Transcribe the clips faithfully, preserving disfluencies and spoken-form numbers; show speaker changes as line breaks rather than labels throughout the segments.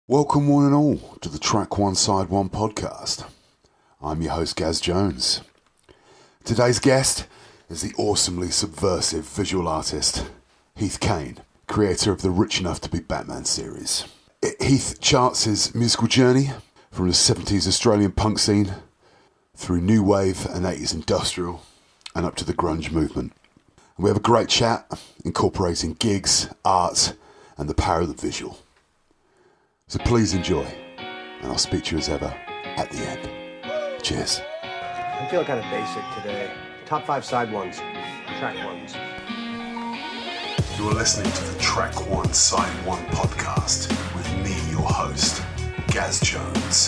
Welcome one and all to the Track One Side One podcast. I'm your host Gaz Jones. Today's guest is the awesomely subversive visual artist Heath Kane, creator of the Rich Enough to Be Batman series. Heath charts his musical journey from the seventies Australian punk scene through new wave and eighties industrial and up to the grunge movement. And we have a great chat incorporating gigs, art and the power of the visual. So please enjoy, and I'll speak to you as ever at the end. Cheers.
I'm feeling kind of basic today. Top five side ones, track ones.
You are listening to the Track One Side One podcast with me, your host, Gaz Jones.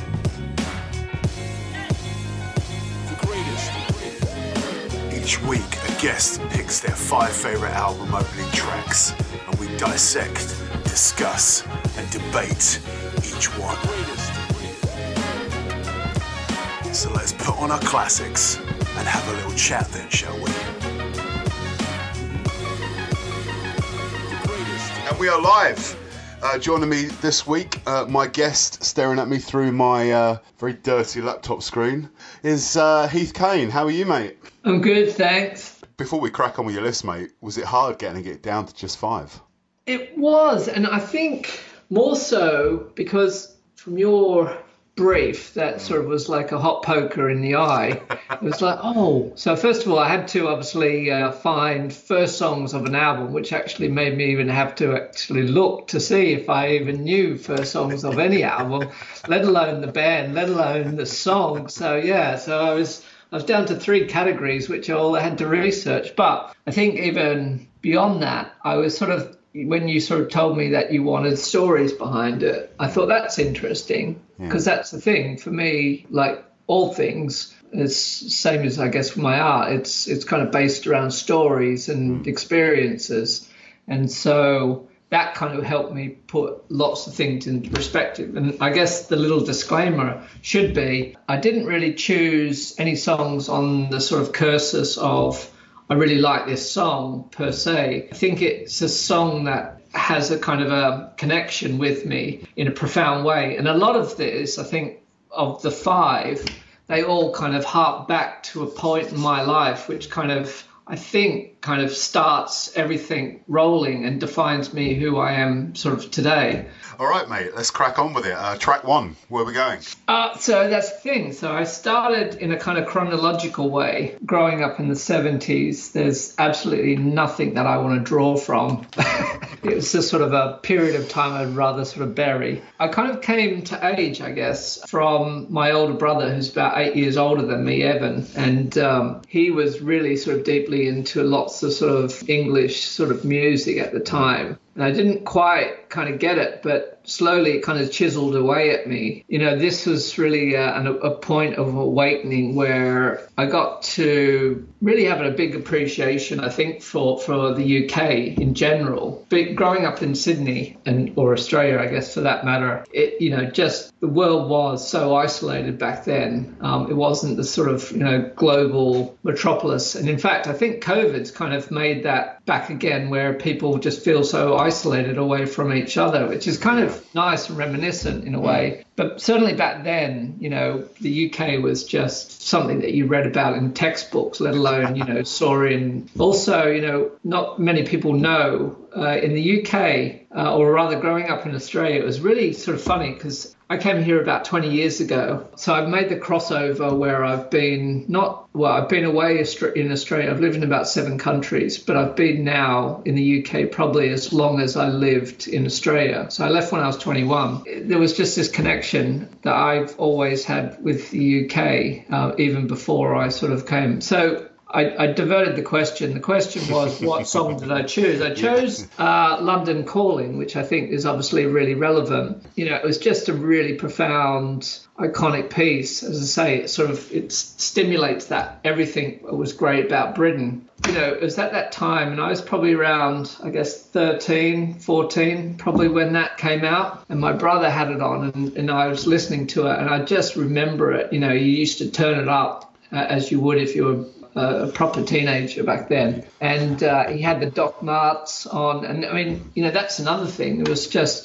The greatest.
Each week, a guest picks their five favourite album opening tracks, and we dissect, discuss, and debate each one. So let's put on our classics and have a little chat then, shall we? And we are live. Uh, joining me this week, uh, my guest staring at me through my uh, very dirty laptop screen is uh, Heath Kane. How are you, mate?
I'm good, thanks.
Before we crack on with your list, mate, was it hard getting it down to just five?
It was, and I think more so because from your brief, that sort of was like a hot poker in the eye. It was like, oh, so first of all, I had to obviously uh, find first songs of an album, which actually made me even have to actually look to see if I even knew first songs of any album, let alone the band, let alone the song. So yeah, so I was I was down to three categories, which all I had to research. But I think even beyond that, I was sort of, when you sort of told me that you wanted stories behind it, I thought that's interesting because yeah. That's the thing for me, like all things, it's same as I guess for my art. It's it's kind of based around stories and mm. experiences. And so that kind of helped me put lots of things into perspective. And I guess the little disclaimer should be, I didn't really choose any songs on the sort of cursus of, I really like this song per se. I think it's a song that has a kind of a connection with me in a profound way. And a lot of this, I think, of the five, they all kind of hark back to a point in my life which kind of, I think, kind of starts everything rolling and defines me who I am sort of today.
All right, mate, let's crack on with it. Uh, track one, where are we going?
Uh, so that's the thing. So I started in a kind of chronological way. Growing up in the seventies, there's absolutely nothing that I want to draw from. It was just sort of a period of time I'd rather sort of bury. I kind of came to age, I guess, from my older brother, who's about eight years older than me, Evan. And um, he was really sort of deeply into lots of sort of English sort of music at the time. And I didn't quite kind of get it, but slowly it kind of chiseled away at me. You know, this was really a, a point of awakening where I got to really have a big appreciation, I think, for, for the U K in general. But growing up in Sydney, and or Australia, I guess, for that matter, it, you know, just the world was so isolated back then. Um, it wasn't the sort of, you know, global metropolis. And in fact, I think COVID's kind of made that back again, where people just feel so isolated away from each other, which is kind of nice and reminiscent in a way. But certainly back then, you know, the U K was just something that you read about in textbooks, let alone, you know, saw in. Also, you know, not many people know uh, in the U K, uh, or rather growing up in Australia, it was really sort of funny because I came here about twenty years ago. So I've made the crossover where I've been not, well, I've been away in Australia. I've lived in about seven countries, but I've been now in the U K probably as long as I lived in Australia. So I left when I was twenty-one. There was just this connection that I've always had with the U K, uh, even before I sort of came. So I, I diverted the question. The question was, what song did I choose? I chose uh, London Calling, which I think is obviously really relevant. You know, it was just a really profound, iconic piece. As I say, it sort of, it stimulates that everything was great about Britain. You know, it was at that time, and I was probably around, I guess, thirteen, fourteen, probably when that came out. And my brother had it on, and, and I was listening to it, and I just remember it. You know, you used to turn it up uh, as you would if you were a proper teenager back then. And uh, he had the Doc Marts on. And I mean, you know, that's another thing. It was just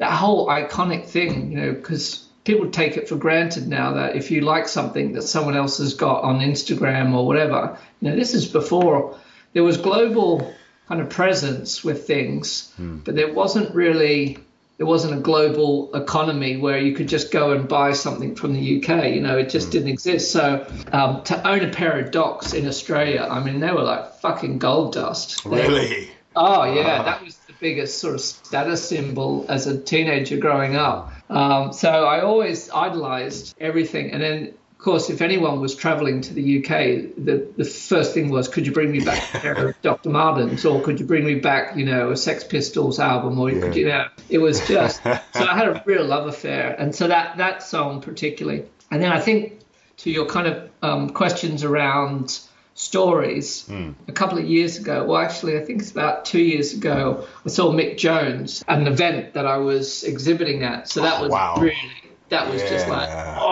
that whole iconic thing, you know, because people take it for granted now that if you like something that someone else has got on Instagram or whatever, you know, this is before there was global kind of presence with things, mm. but there wasn't really, there wasn't a global economy where you could just go and buy something from the U K, you know, it just mm. didn't exist. So um, to own a pair of Docs in Australia, I mean, they were like fucking gold dust.
Really?
Were, oh, yeah, that was the biggest sort of status symbol as a teenager growing up. Um, so I always idolized everything. And then, of course, if anyone was traveling to the U K, the, the first thing was, could you bring me back a pair of Doctor Martens, or could you bring me back, you know, a Sex Pistols album, or yeah. could you, you know, it was just, so I had a real love affair. And so that, that song particularly. And then I think to your kind of um, questions around stories, mm. a couple of years ago, well, actually, I think it's about two years ago, I saw Mick Jones at an event that I was exhibiting at. So that
oh,
was
wow.
really, that was yeah. just like,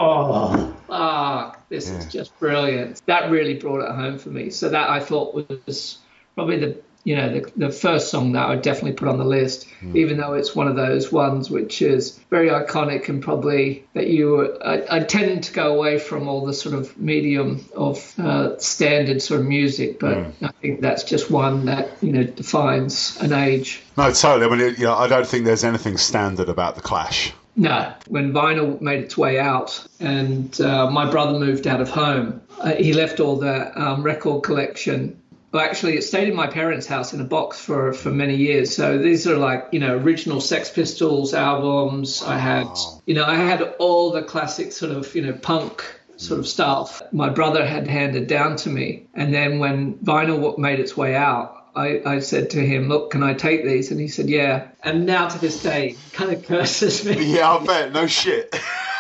oh, ah, this yeah. is just brilliant. That really brought it home for me. So that I thought was probably the, you know, the, the first song that I would definitely put on the list, mm. even though it's one of those ones which is very iconic and probably that you, I, I tend to go away from all the sort of medium of uh, standard sort of music, but mm. I think that's just one that, you know, defines an age.
No, totally. I mean, it, you know, I don't think there's anything standard about The Clash.
No, when vinyl made its way out and uh, my brother moved out of home, uh, he left all the um, record collection. Well, actually, it stayed in my parents' house in a box for, for many years. So these are like, you know, original Sex Pistols albums. I had, you know, I had all the classic sort of, you know, punk sort of stuff my brother had handed down to me. And then when vinyl made its way out, I, I said to him, look, can I take these? And he said, yeah. And now to this day, he kind of curses me.
Yeah, I bet. No shit.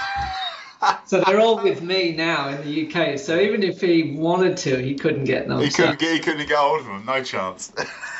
So they're all with me now in the U K. So even if he wanted to, he couldn't get them.
He couldn't get. He couldn't get hold of them. No chance.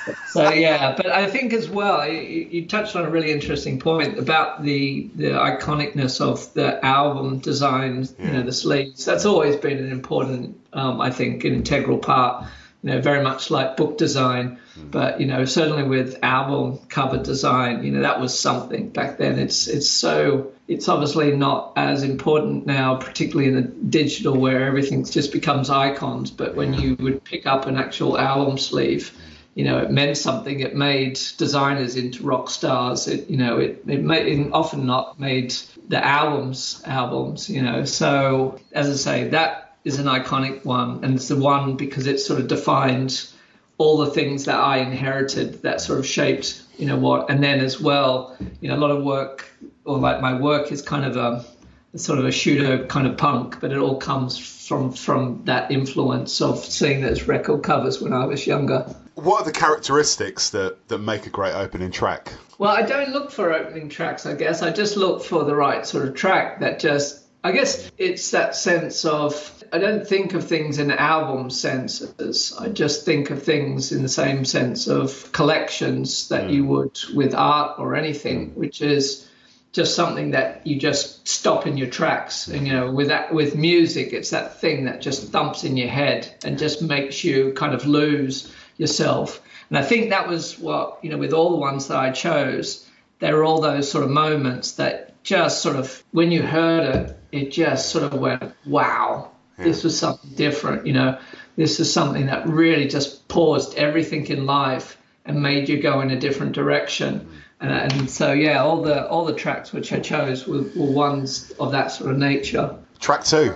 So yeah, but I think as well, you, you touched on a really interesting point about the the iconicness of the album design. Yeah. You know, the sleeves. That's always been an important, um, I think, an integral part. You know, very much like book design, mm. but you know, certainly with album cover design, you know, that was something back then. It's it's so it's obviously not as important now, particularly in the digital where everything just becomes icons. But when you would pick up an actual album sleeve, you know, it meant something. It made designers into rock stars. It you know, it it, made, it often not made the albums albums. You know, so as I say, that is an iconic one, and it's the one because it sort of defined all the things that I inherited that sort of shaped, you know, what, and then as well, you know, a lot of work, or like my work is kind of a, a sort of a pseudo kind of punk, but it all comes from from that influence of seeing those record covers when I was younger.
What are the characteristics that, that make a great opening track?
Well, I don't look for opening tracks, I guess. I just look for the right sort of track that just, I guess it's that sense of, I don't think of things in album senses. I just think of things in the same sense of collections that mm. you would with art or anything, which is just something that you just stop in your tracks. And, you know, with that, with music, it's that thing that just thumps in your head and just makes you kind of lose yourself. And I think that was what, you know, with all the ones that I chose, there were all those sort of moments that just sort of, when you heard it, it just sort of went, wow. Yeah. This was something different, you know. This is something that really just paused everything in life and made you go in a different direction. And, and so, yeah, all the all the tracks which I chose were, were ones of that sort of nature.
Track two.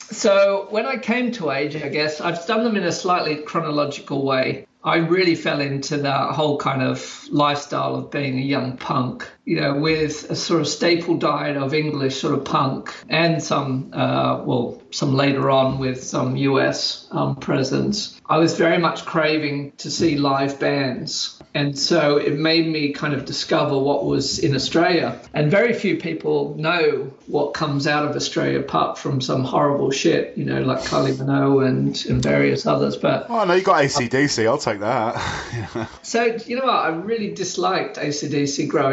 So when I came to Age, I guess, I've done them in a slightly chronological way. I really fell into that whole kind of lifestyle of being a young punk, you know, with a sort of staple diet of English sort of punk and some, uh, well, some later on with some U S um, presence. I was very much craving to see live bands. And so it made me kind of discover what was in Australia. And very few people know what comes out of Australia apart from some horrible shit, you know, like Kylie Minogue and, and various others. But
oh, no, you got A C D C. I'll take that.
So, you know what? I really disliked A C D C growing up.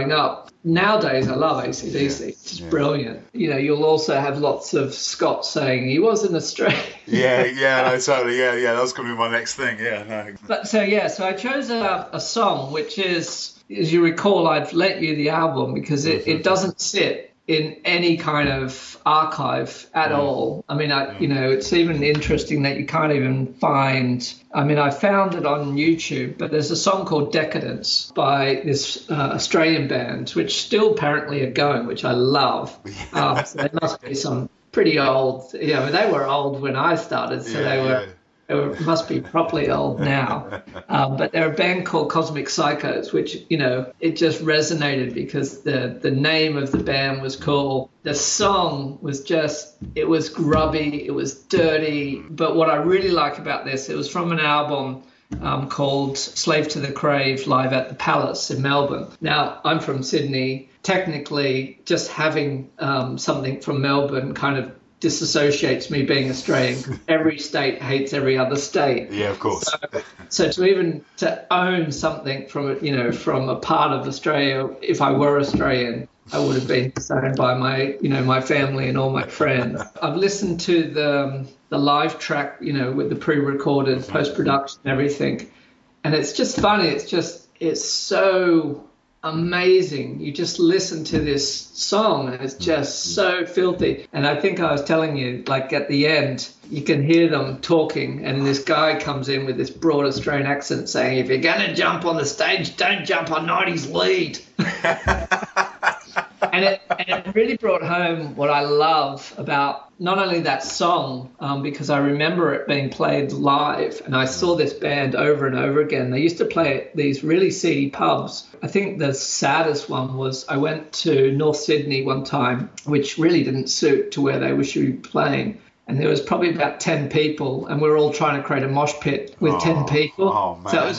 But nowadays, I love A C D C. It's
yeah.
brilliant. You know, you'll also have lots of Scott saying he wasn't Australian.
Yeah, yeah, no, totally. Yeah, yeah, that was going to be my next thing. Yeah, no.
But so, yeah, so I chose a, a song which is, as you recall, I've lent you the album because it, it doesn't sit in any kind of archive at
Mm.
all. I mean, I, you know, it's even interesting that you can't even find, I mean, I found it on YouTube, but there's a song called Decadence by this uh, Australian band, which still apparently are going, which I love. Um, so they must be some pretty old, you know, they were old when I started, so
Yeah,
they were,
yeah.
they were, must be properly old now. Um, but they're a band called Cosmic Psychos, which, you know, it just resonated because the, the name of the band was cool. The song was just, it was grubby, it was dirty. But what I really like about this, it was from an album um, called Slave to the Crave Live at the Palace in Melbourne. Now, I'm from Sydney. Technically, just having um, something from Melbourne kind of disassociates me being Australian. Every state hates every other state.
Yeah, of course.
So, so to even to own something from, you know, from a part of Australia, if I were Australian, I would have been disowned by my, you know, my family and all my friends. I've listened to the um, the live track, you know, with the pre-recorded post-production and everything, and it's just funny. It's just it's so amazing. You just listen to this song and it's just so filthy. And I think I was telling you, like at the end, you can hear them talking and this guy comes in with this broad Australian accent saying, if you're going to jump on the stage, don't jump on nineties lead. And it, and it really brought home what I love about not only that song, um, because I remember it being played live, and I saw this band over and over again. They used to play at these really seedy pubs. I think the saddest one was I went to North Sydney one time, which really didn't suit to where they were should be playing. And there was probably about ten people, and we were all trying to create a mosh pit with
Oh,
ten people.
oh, man.
So it was,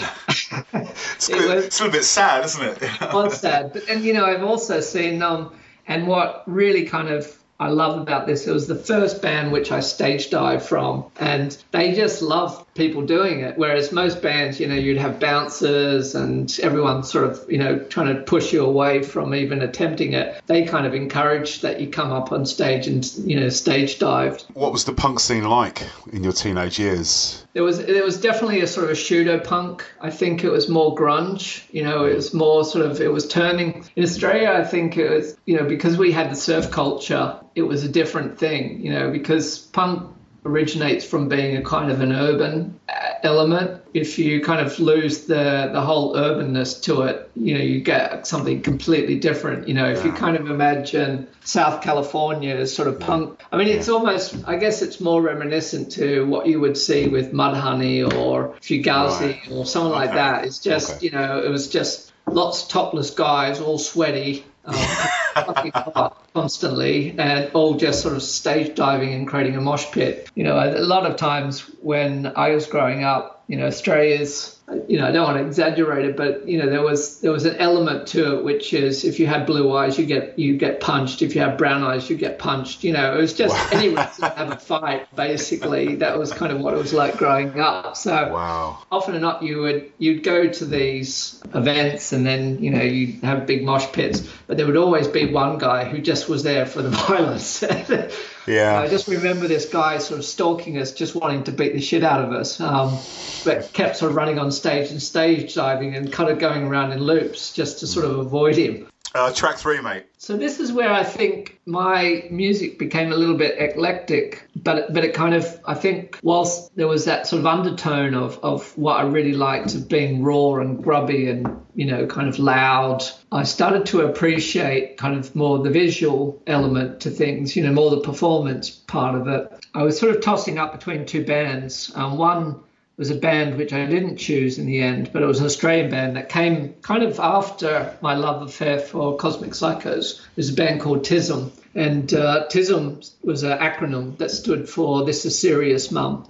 It's,
it
a bit,
was,
it's a little bit sad, isn't it?
it was sad. But, and, you know, I've also seen, um, and what really kind of I love about this, it was the first band which I stage dived from, and they just love people doing it. Whereas most bands, you know, you'd have bouncers and everyone sort of, you know, trying to push you away from even attempting it. They kind of encouraged that you come up on stage and, you know, stage dived.
What was the punk scene like in your teenage years?
There was there was definitely a sort of a pseudo punk. I think it was more grunge. You know, it was more sort of, it was turning. In Australia, I think it was, you know, because we had the surf culture, it was a different thing, you know, because punk originates from being a kind of an urban element. If you kind of lose the the whole urbanness to it, you know, you get something completely different. You know, if you kind of imagine South California as sort of punk, I mean, it's almost, I guess it's more reminiscent to what you would see with Mudhoney or Fugazi
Right.
or someone like
Okay.
that. It's just,
Okay.
you know, it was just lots of topless guys, all sweaty, um, fucking hot constantly, and all just sort of stage diving and creating a mosh pit. You know, a lot of times when I was growing up, you know, Australia's, you know, I don't want to exaggerate it, but, you know, there was there was an element to it, which is if you had blue eyes, you get you get punched. If you have brown eyes, you get punched. You know, it was just any reason to have a fight, basically. That was kind of what it was like growing up. So
Wow.
often or not, you would you'd go to these events and then, you know, you'd have big mosh pits, but there would always be one guy who just was there for the violence.
Yeah.
I just remember this guy sort of stalking us, just wanting to beat the shit out of us, um, but kept sort of running on stage and stage diving and kind of going around in loops just to sort of avoid him.
Uh, track three, mate.
So this is where I think my music became a little bit eclectic, but but it kind of, I think, whilst there was that sort of undertone of, of what I really liked of being raw and grubby and, you know, kind of loud, I started to appreciate kind of more the visual element to things, you know, more the performance part of it. I was sort of tossing up between two bands. Um, one was a band which I didn't choose in the end, but it was an Australian band that came kind of after my love affair for Cosmic Psychos. It was a band called Tism, and uh, Tism was an acronym that stood for This Is Serious Mum.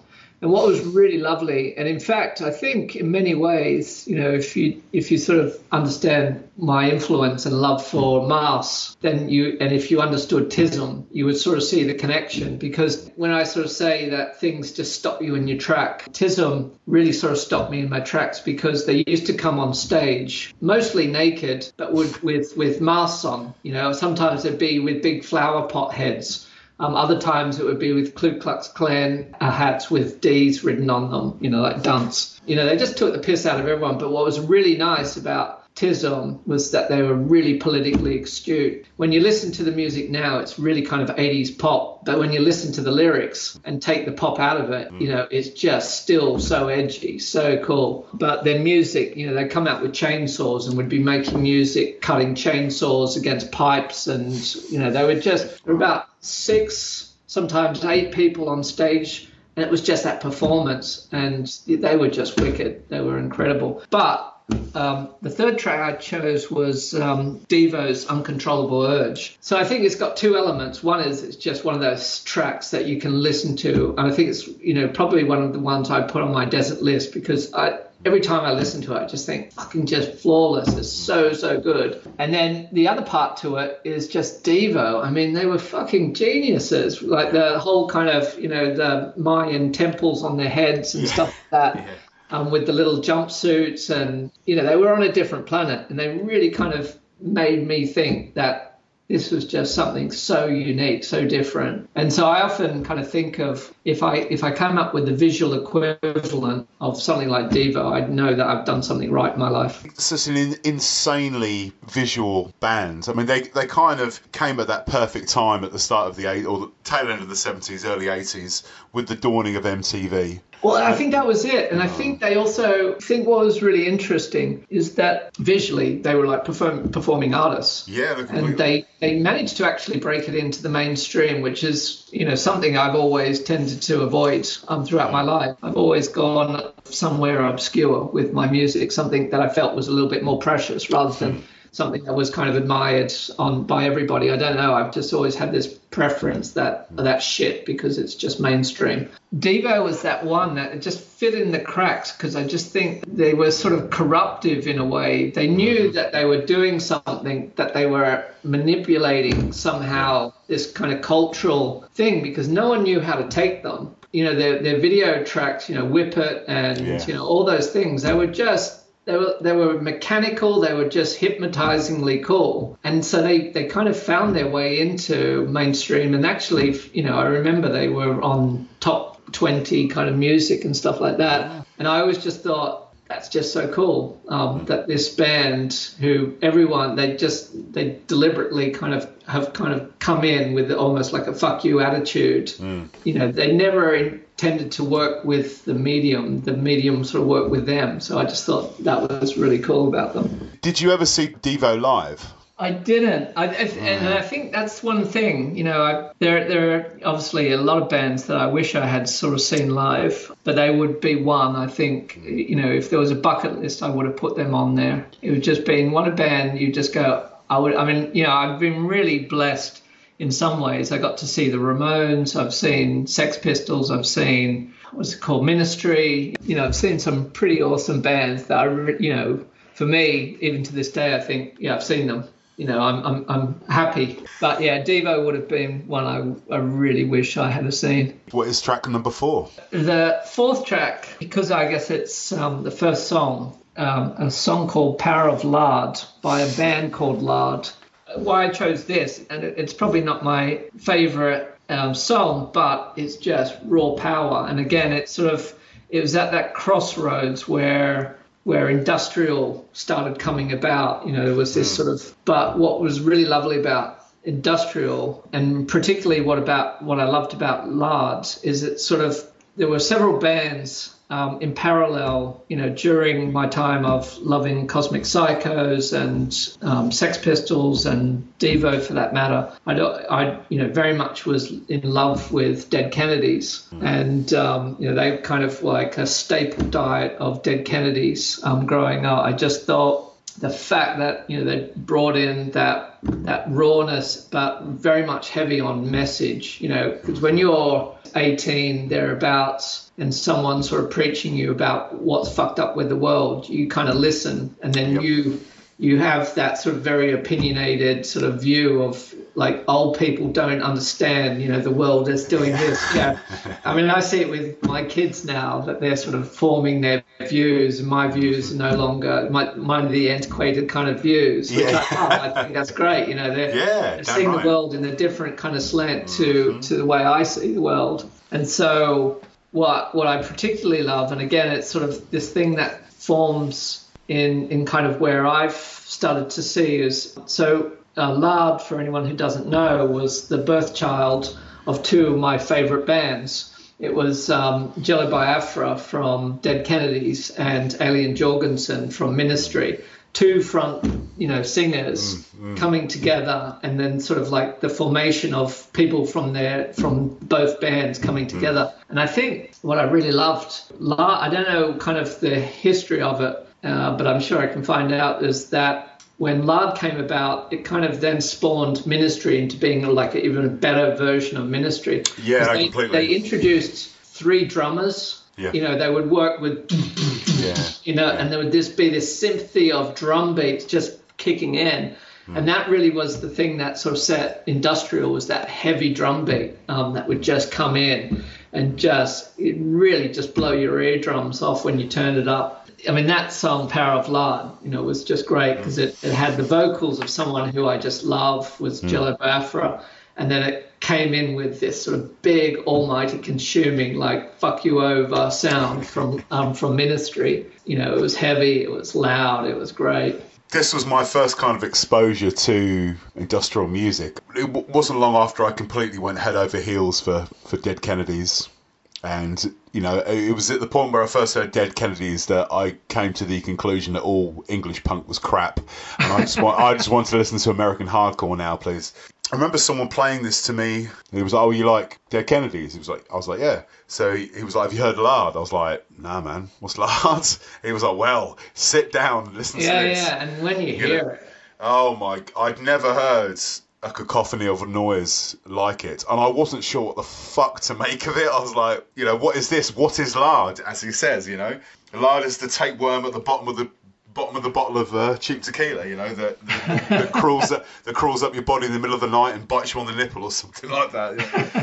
And what was really lovely, and in fact, I think in many ways, you know, if you if you sort of understand my influence and love for Mars, then you, and if you understood Tism, you would sort of see the connection. Because when I sort of say that things just stop you in your track, Tism really sort of stopped me in my tracks, because they used to come on stage mostly naked, but would with with masks on. You know, sometimes they'd be with big flower pot heads. Um, other times it would be with Ku Klux Klan uh, hats with D's written on them, you know, like dunce. You know, they just took the piss out of everyone. But what was really nice about Tism was that they were really politically astute. When you listen to the music now, it's really kind of eighties pop. But when you listen to the lyrics and take the pop out of it, you know, it's just still so edgy, so cool. But their music, you know, they come out with chainsaws and would be making music, cutting chainsaws against pipes. And, you know, they were just, there were about six, sometimes eight people on stage. And it was just that performance. And they were just wicked. They were incredible. But Um, the third track I chose was um, Devo's Uncontrollable Urge. So I think it's got two elements. One is it's just one of those tracks that you can listen to. And I think it's, you know, probably one of the ones I put on my desert list, because I, every time I listen to it, I just think fucking just flawless. It's so, so good. And then the other part to it is just Devo. I mean, they were fucking geniuses. Like the whole kind of, you know, the Mayan temples on their heads and yeah. stuff like that. Yeah. Um, with the little jumpsuits, and, you know, they were on a different planet, and they really kind of made me think that this was just something so unique, so different. And so I often kind of think of, if I if I come up with the visual equivalent of something like Devo, I'd know that I've done something right in my life.
It's such an in- insanely visual band. I mean, they they kind of came at that perfect time at the start of the eight or the tail end of the seventies, early eighties, with the dawning of M T V.
Well, I think that was it. And I think they also, I think what was really interesting is that visually they were like perform, performing artists.
Yeah.
And they, they managed to actually break it into the mainstream, which is, you know, something I've always tended to avoid um, throughout my life. I've always gone somewhere obscure with my music, something that I felt was a little bit more precious rather than something that was kind of admired on by everybody. I don't know. I've just always had this preference that that shit because it's just mainstream. Devo was that one that just fit in the cracks, because I just think they were sort of corruptive in a way. They knew that they were doing something, that they were manipulating somehow this kind of cultural thing, because no one knew how to take them. You know, their their video tracks, you know, Whip It and, yeah. you know, all those things, they were just, They were they were mechanical. They were just hypnotizingly cool, and so they, they kind of found their way into mainstream. And actually, you know, I remember they were on top twenty kind of music and stuff like that. And I always just thought, that's just so cool, um, that this band, who everyone, they just they deliberately kind of have kind of come in with almost like a fuck you attitude. Mm. You know, they never intended to work with the medium. The medium sort of worked with them. So I just thought that was really cool about them. Did you ever see Devo live? I didn't. I, I, and I think that's one thing, you know, I, there there are obviously a lot of bands that I wish I had sort of seen live, but they would be one, I think, you know, if there was a bucket list, I would have put them on there. It would just be one a band, you just go, I would, I mean, you know, I've been really blessed in some ways. I got to see the Ramones, I've seen Sex Pistols, I've seen, what's it called, Ministry. You know, I've seen some pretty awesome bands that I, you know, for me, even to this day, I think, yeah, I've seen them. You know, I'm I'm I'm happy. But yeah, Devo would have been one I, I really wish I had seen. What is track number four? The fourth track, because I guess it's um, the first song, um, a song called Power of Lard by a band called Lard. Why I chose this, and it, it's probably not my favorite um, song, but it's just raw power. And again, it's sort of, it was at that crossroads where where industrial started coming about. You know, there was this sort of, but what was really lovely about industrial, and particularly what about what I loved about Lard, is it sort of, there were several bands um, in parallel, you know, during my time of loving Cosmic Psychos and um, Sex Pistols and Devo for that matter. I, I, you know, very much was in love with Dead Kennedys. Mm. And, um, you know, they kind of like a staple diet of Dead Kennedys um, growing up. I just thought the fact that, you know, they brought in that that rawness, but very much heavy on message, you know, because when you're eighteen thereabouts and someone's sort of preaching you about what's fucked up with the world, you kind of listen, and then
Yep.
you you have that sort of very opinionated sort of view of, like, old people don't understand, you know, the world is doing this. Yeah. I mean, I see it with my kids now, that they're sort of forming their views, and my views are no longer, my, mine are the antiquated kind of views, which
Yeah.
I, oh, I think that's great. You know, they're,
Yeah,
they're
damn
seeing
right.
the world in a different kind of slant to,
Mhm.
to the way I see the world. And so what, what I particularly love, and again, it's sort of this thing that forms in, in kind of where I've started to see is, so Uh, Lard, for anyone who doesn't know, was the birth child of two of my favorite bands. It was um, Jello Biafra from Dead Kennedys and Alien Jorgensen from Ministry, two front, you know, singers
Mm, mm.
coming together, and then sort of like the formation of people from their from both bands coming together. And I think what I really loved, Lard, I don't know kind of the history of it, uh, but I'm sure I can find out, is that when Lard came about, it kind of then spawned Ministry into being like a, even a better version of Ministry.
Yeah,
'Cause
no,
they,
completely.
they introduced three drummers.
Yeah.
You know, they would work with,
Yeah.
you know,
Yeah.
and there would just be this symphony of drum beats just kicking in.
Hmm.
And that really was the thing that sort of set industrial, was that heavy drum beat um, that would just come in and just, it really just blow your eardrums off when you turned it up. I mean, that song, Power of Lard, you know, was just great because it, it had the vocals of someone who I just love, was Jello Biafra. And then it came in with this sort of big, almighty, consuming, like, fuck you over sound from um, from Ministry. You know, it was heavy, it was loud, it was great.
This was my first kind of exposure to industrial music. It w- wasn't long after I completely went head over heels for, for Dead Kennedys. And, you know, it was at the point where I first heard Dead Kennedys that I came to the conclusion that all English punk was crap. And I just, want, I just wanted to listen to American hardcore now, please. I remember someone playing this to me. He was like, "Oh, you like Dead Kennedys?" He was like, I was like, "Yeah." So he, he was like, "Have you heard Lard?" I was like, "Nah, man. What's Lard?" He was like, "Well, sit down and listen
Yeah,
to this."
yeah, and when you,
You
hear
know,
it,
Oh my! I'd never heard a cacophony of a noise like it, and I wasn't sure what the fuck to make of it. I was like, you know, what is this? What is lard? As he says, you know, lard is the tapeworm at the bottom of the bottom of the bottle of uh, cheap tequila. You know, that that, that crawls up, that crawls up your body in the middle of the night and bites you on the nipple or something like that.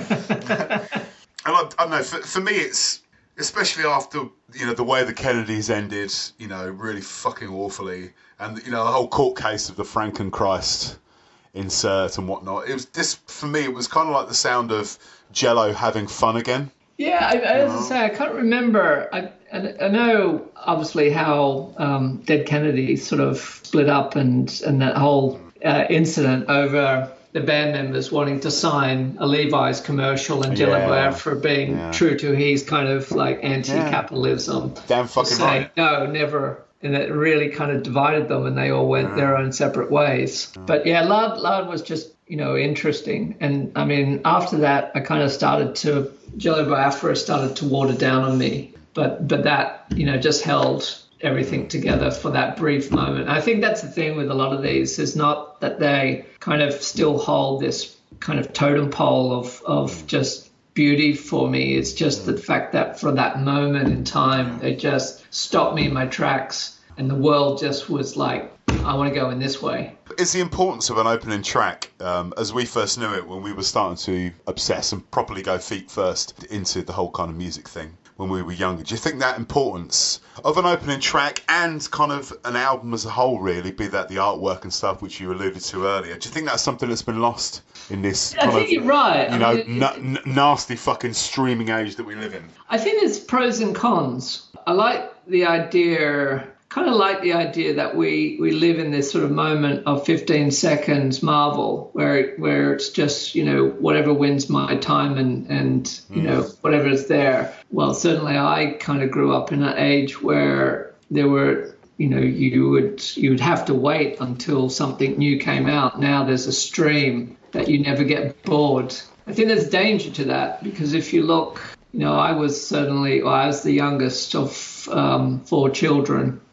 Yeah. And I, I don't know. For, for me, it's especially after, you know, the way the Kennedys ended, you know, really fucking awfully, and, you know, the whole court case of the Frankenchrist insert and whatnot. It was this, for me, it was kind of like the sound of Jello having fun again.
Yeah, I, as I say, I can't remember. I, I, I know, obviously, how um, Dead Kennedys sort of split up, and, and that whole uh, incident over the band members wanting to sign a Levi's commercial and Jello
Yeah.
Biafra being
Yeah.
true to his kind of like anti-capitalism.
Damn
To
fucking
say,
right.
no, never. And it really kind of divided them, and they all went their own separate ways. But yeah, Lard, Lard was just, you know, interesting. And I mean, after that, I kind of started to, Jello Biafra started to water down on me. But but that, you know, just held everything together for that brief moment. I think that's the thing with a lot of these, is not that they kind of still hold this kind of totem pole of, of just beauty for me. It's just the fact that for that moment in time, they just stopped me in my tracks, and the world just was like, I want to go in this way.
It's the importance of an opening track, um, as we first knew it when we were starting to obsess and properly go feet first into the whole kind of music thing when we were younger. Do you think that importance of an opening track and kind of an album as a whole, really, be that the artwork and stuff which you alluded to earlier, do you think that's something that's been lost in this
I
kind
think
of,
you're right.
you
I
know,
mean, it-
na- n- nasty fucking streaming age that we live in?
I think there's pros and cons. I like the idea, kind of like the idea that we, we live in this sort of moment of fifteen seconds Marvel, where where it's just, you know, whatever wins my time and, and you know, whatever is there. Well, certainly I kind of grew up in an age where there were, you know, you would you would have to wait until something new came out. Now there's a stream that you never get bored. I think there's danger to that, because if you look, you know, I was certainly, well, I was the youngest of um, four children,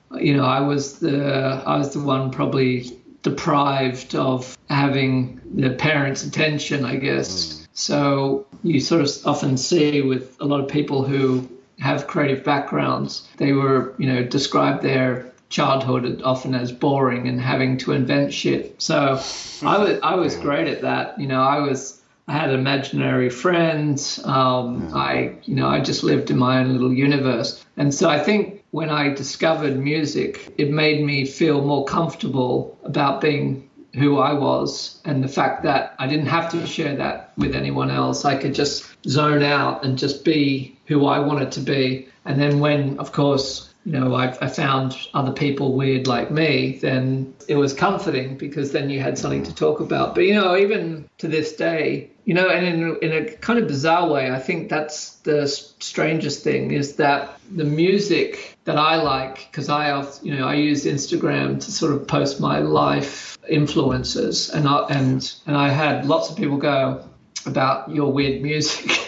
you know, I was the I was the one probably deprived of having the parents' attention, I guess. Mm. So you sort of often see with a lot of people who have creative backgrounds, they were, you know, describe their childhood often as boring and having to invent shit. So I was I was great at that. You know, I was I had imaginary friends. Um, I you know I just lived in my own little universe. And so I think when I discovered music, it made me feel more comfortable about being who I was, and the fact that I didn't have to share that with anyone else. I could just zone out and just be who I wanted to be. And then when, of course, you know, I, I found other people weird like me, then it was comforting because then you had something to talk about. But, you know, even to this day, you know, and in, in a kind of bizarre way, I think that's the strangest thing is that the music that I like, because I, you know, I use Instagram to sort of post my life influences, and I, and and I had lots of people go about your weird music.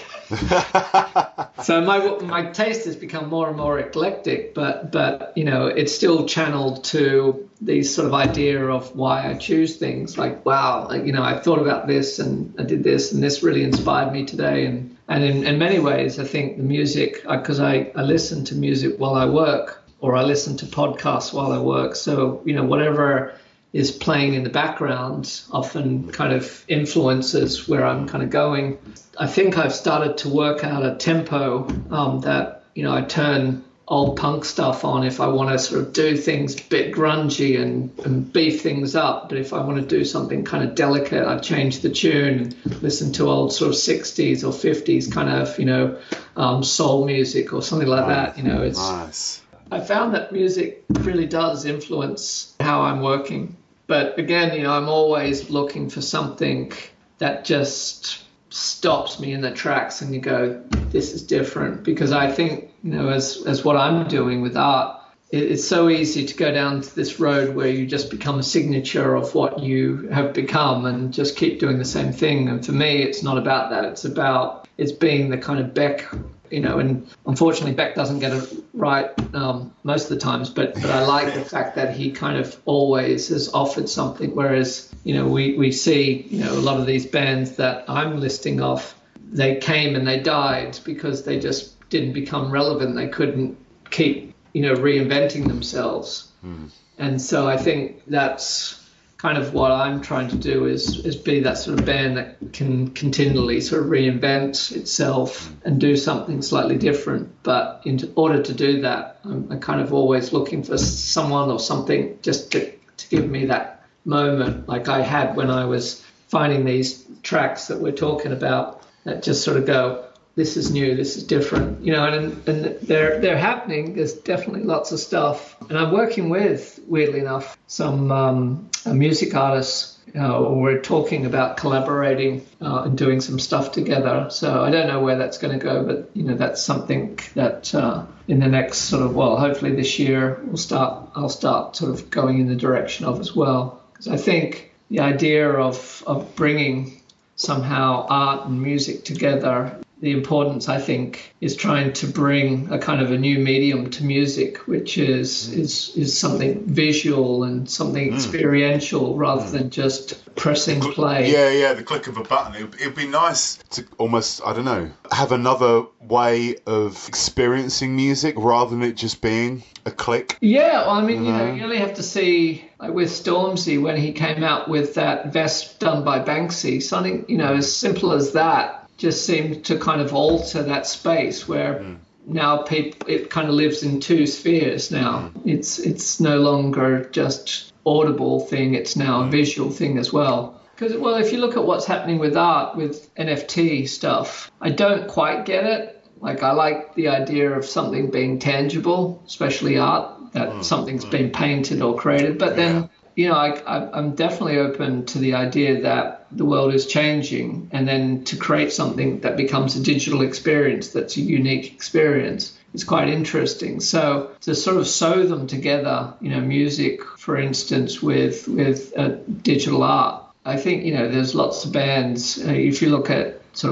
So my my taste has become more and more eclectic, but but you know it's still channeled to these sort of idea of why I choose things. Like, wow, like, you know, I thought about this and I did this and this really inspired me today. And and in, in many ways, I think the music, because I, I listen to music while I work, or I listen to podcasts while I work. So, you know, whatever is playing in the background often kind of influences where I'm kind of going. I think I've started to work out a tempo um, that, you know, I turn old punk stuff on if I want to sort of do things a bit grungy and, and beef things up. But if I want to do something kind of delicate, I change the tune and listen to old sort of sixties or fifties kind of, you know, um, soul music or something like that. You know, it's,
nice.
I found that music really does influence how I'm working. But again, you know, I'm always looking for something that just stops me in the tracks and you go, this is different. Because I think, you know, as as what I'm doing with art, it, it's so easy to go down to this road where you just become a signature of what you have become and just keep doing the same thing. And for me, it's not about that. It's about, it's being the kind of Beck, you know, and unfortunately Beck doesn't get it right um, most of the times, but, but I like the fact that he kind of always has offered something, whereas, you know, we, we see, you know, a lot of these bands that I'm listing off, they came and they died because they just didn't become relevant. They couldn't keep, you know, reinventing themselves. Mm. And so I think that's kind of what I'm trying to do is is be that sort of band that can continually sort of reinvent itself and do something slightly different. But in order to do that, I'm, I'm kind of always looking for someone or something just to, to give me that moment like I had when I was finding these tracks that we're talking about that just sort of go, this is new, this is different, you know, and and they're they're happening. There's definitely lots of stuff, and I'm working with, weirdly enough, some um, music artists. Uh, we're talking about collaborating uh, and doing some stuff together. So I don't know where that's going to go, but you know, that's something that uh, in the next sort of, well, hopefully this year we'll start. I'll start sort of going in the direction of as well, because I think the idea of of bringing somehow art and music together. The importance, I think, is trying to bring a kind of a new medium to music, which is mm. is is something visual and something mm. experiential rather mm. than just pressing
cl-
play.
Yeah, yeah, the click of a button. It would be nice to almost, I don't know, have another way of experiencing music rather than it just being a click.
Yeah, well, I mean, you know,
you know,
you only have to see, like with Stormzy, when he came out with that vest done by Banksy, something, you know, as simple as that. Just seemed to kind of alter that space where mm. now people, it kind of lives in two spheres now. Mm. It's it's no longer just audible thing, it's now mm. a visual thing as well. Because, well, if you look at what's happening with art, with N F T stuff, I don't quite get it. Like, I like the idea of something being tangible, especially art, that mm. something's mm. been painted or created. But then, yeah. you know, I, I, I'm definitely open to the idea that the world is changing, and then to create something that becomes a digital experience that's a unique experience is quite interesting. So to sort of sew them together, you know, music, for instance, with with uh, digital art, I think, you know, there's lots of bands. Uh, if you look at sort of what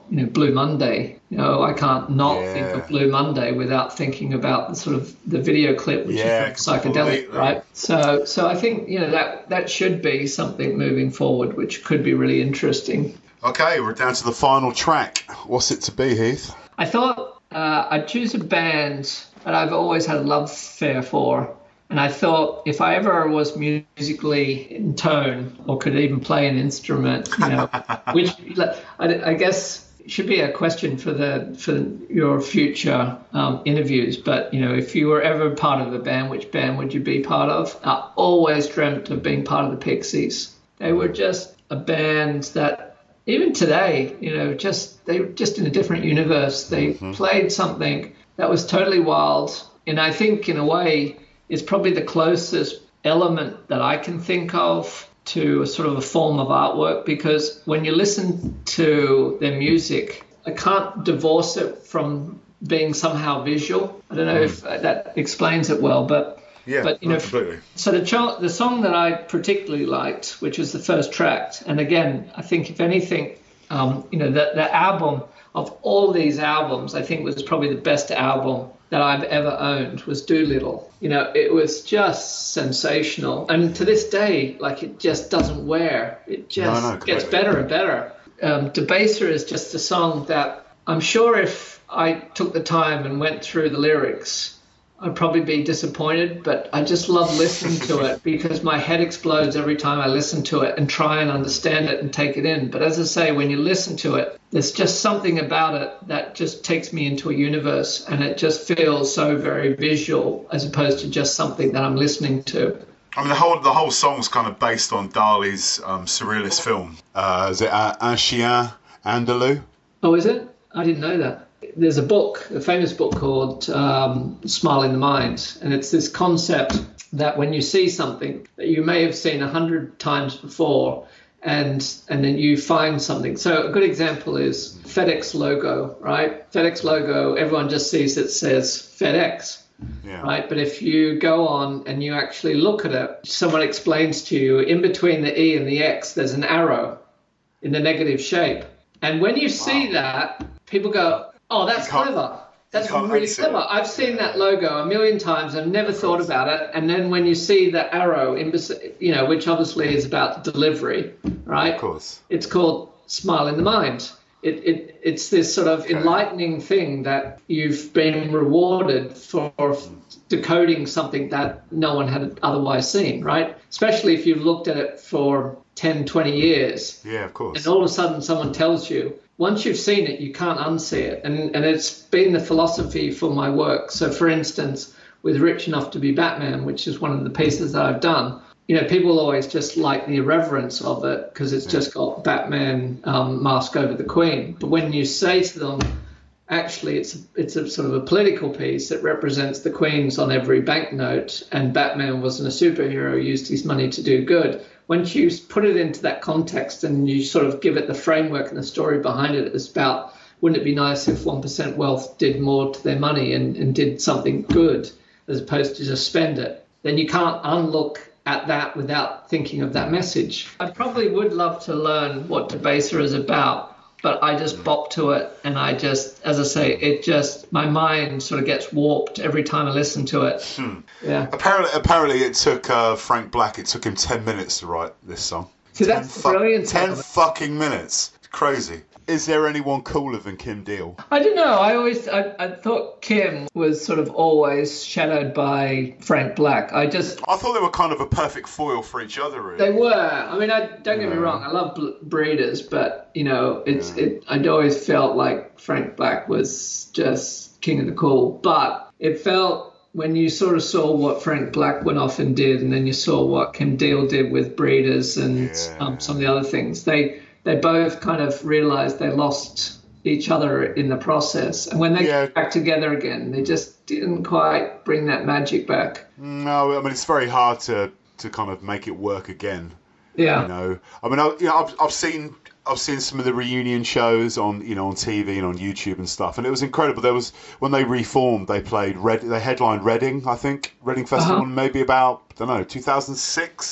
you know, Blue Monday. You know, I can't not
Yeah.
think of Blue Monday without thinking about the sort of the video clip, which
Yeah,
is very psychedelic,
completely.
right? So, so I think, you know, that that should be something moving forward, which could be really interesting.
Okay, we're down to the final track. What's it to be, Heath?
I thought uh, I'd choose a band that I've always had a love affair for. And I thought if I ever was musically in tone or could even play an instrument, you know, which I, I guess should be a question for the for your future um, interviews. But, you know, if you were ever part of a band, which band would you be part of? I always dreamt of being part of the Pixies. They were just a band that even today, you know, just they were just in a different universe. They mm-hmm. played something that was totally wild. And I think in a way, it's probably the closest element that I can think of to a sort of a form of artwork, because when you listen to their music, I can't divorce it from being somehow visual. I don't know mm. if that explains it well, but
yeah,
but you know,
absolutely.
So the ch- the song that I particularly liked, which was the first track, and again, I think if anything, um, you know, the the album of all these albums, I think was probably the best album that I've ever owned was Doolittle. You know, it was just sensational. And to this day, like, it just doesn't wear. It just
no, no,
gets better and better. Um, Debaser is just a song that I'm sure if I took the time and went through the lyrics, I'd probably be disappointed, but I just love listening to it because my head explodes every time I listen to it and try and understand it and take it in. But as I say, when you listen to it, there's just something about it that just takes me into a universe, and it just feels so very visual as opposed to just something that I'm listening to.
I mean, the whole the whole song's kind of based on Dali's um, surrealist film. Uh, is it uh, Un Chien Andalou?
Oh, is it? I didn't know that. There's a book, a famous book called um, Smile in the Mind, and it's this concept that when you see something that you may have seen a hundred times before, and and then you find something. So a good example is FedEx logo, right? FedEx logo, everyone just sees it says FedEx, yeah. right? But if you go on and you actually look at it, someone explains to you in between the E and the X, there's an arrow in the negative shape. And when you see wow. that, people go, oh, that's clever. That's really clever. It. I've seen that logo a million times. I've never thought about it. And then when you see the arrow, in, you know, which obviously is about delivery, right?
Of course.
It's called Smile in the Mind. It, it It's this sort of okay. enlightening thing that you've been rewarded for decoding something that no one had otherwise seen, right? Especially if you've looked at it for ten, twenty years.
Yeah, of course.
And all of a sudden someone tells you, once you've seen it, you can't unsee it. And and it's been the philosophy for my work. So, for instance, with Rich Enough to Be Batman, which is one of the pieces that I've done, you know, people always just like the irreverence of it because it's yeah. just got Batman um, mask over the Queen. But when you say to them, actually, it's, it's a sort of a political piece that represents the Queen's on every banknote, and Batman wasn't a superhero, used his money to do good. Once you put it into that context and you sort of give it the framework and the story behind it, it's about, wouldn't it be nice if one percent wealth did more to their money and, and did something good as opposed to just spend it? Then you can't unlook at that without thinking of that message. I probably would love to learn what Debaser is about, but I just bop to it, and I just, as I say, it just, my mind sort of gets warped every time I listen to it.
Hmm.
Yeah.
Apparently, apparently, it took uh, Frank Black. It took him ten minutes to write this song.
See, that's brilliant.
Ten fucking minutes. It's crazy. Is there anyone cooler than Kim Deal?
I don't know. I always, I, I thought Kim was sort of always shadowed by Frank Black. I just,
I thought they were kind of a perfect foil for each other, really.
They were. I mean, I don't get yeah. me wrong. I love Breeders, but you know, it's yeah. it. I'd always felt like Frank Black was just king of the cool. But it felt, when you sort of saw what Frank Black went off and did, and then you saw what Kim Deal did with Breeders and yeah. um, some of the other things, they. They both kind of realized they lost each other in the process. And when they yeah. came back together again, they just didn't quite bring that magic back.
No, I mean, it's very hard to, to kind of make it work again.
Yeah.
You know, I mean, I, you know, I've, I've seen I've seen some of the reunion shows on, you know, on T V and on YouTube and stuff, and it was incredible. There was, when they reformed, they played Red, they headlined Reading, I think, Reading Festival, uh-huh. maybe about, I don't know, two thousand six.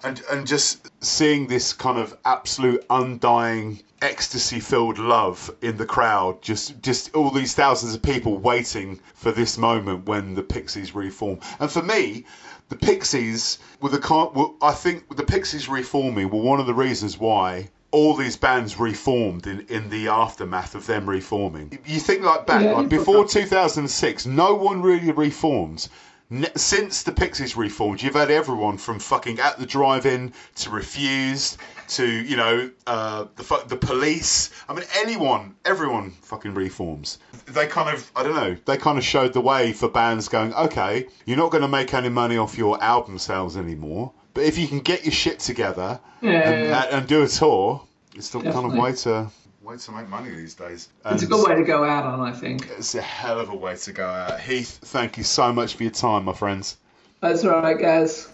And and just seeing this kind of absolute undying ecstasy-filled love in the crowd, just just all these thousands of people waiting for this moment when the Pixies reform. And for me, the Pixies were the kind. Well, I think the Pixies reforming were one of the reasons why all these bands reformed in, in the aftermath of them reforming. You think like back,
Yeah,
like before two thousand six, no one really reformed. Since the Pixies reformed, you've had everyone from fucking At the Drive-In to Refused to, you know, uh, the the Police. I mean, anyone, everyone fucking reforms. They kind of, I don't know, they kind of showed the way for bands going, okay, you're not going to make any money off your album sales anymore, but if you can get your shit together
yeah,
and,
yeah.
and do a tour, it's the
Definitely.
kind of way to... way to make money these days. And
It's a good way to go out on, I think.
it's a hell of a way to go out. Heath, thank you so much for your time, my friends.
That's all right, guys.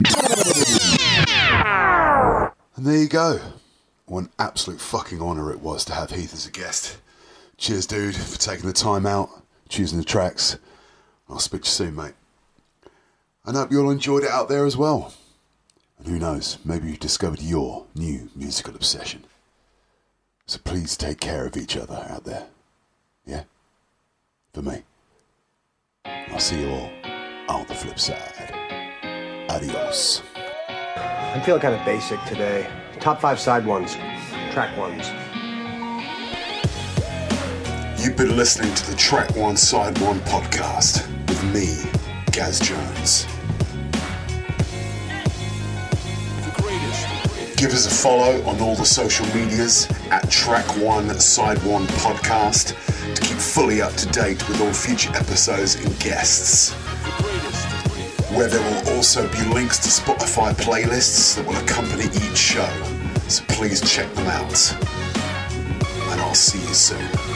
And there you go. What an absolute fucking honour it was to have Heath as a guest. Cheers, dude, for taking the time out, choosing the tracks. I'll speak to you soon, mate. I hope you all enjoyed it out there as well. And who knows, maybe you've discovered your new musical obsession. So please take care of each other out there. Yeah? For me. I'll see you all on the flip side. Adios.
I'm feeling kind of basic today. Top five side ones, track ones.
You've been listening to the Track One Side One podcast with me, Gaz Jones.
The greatest.
Give us a follow on all the social medias at Track One Side One podcast to keep fully up to date with all future episodes and guests.
The greatest.
Where there will also be links to Spotify playlists that will accompany each show. So please check them out. And I'll see you soon.